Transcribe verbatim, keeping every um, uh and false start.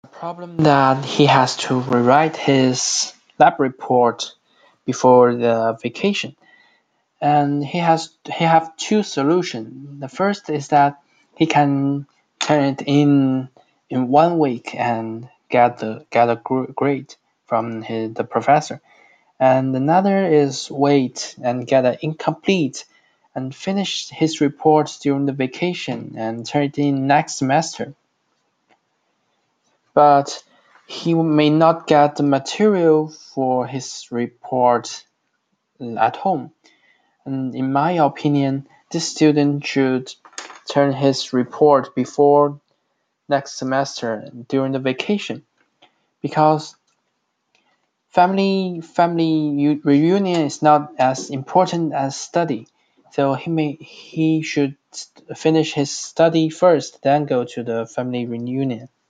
Problem that he has to rewrite his lab report before the vacation, and he has he have two solutions. The first is that he can turn it in in one week and get the get a grade from his, the professor, and another is wait and get an incomplete and finish his report during the vacation and turn it in next semester. But he may not get the material for his report at home. And in my opinion, this student should turn his report before next semester during the vacation, because family family reunion is not as important as study. So he may he should finish his study first, then go to the family reunion.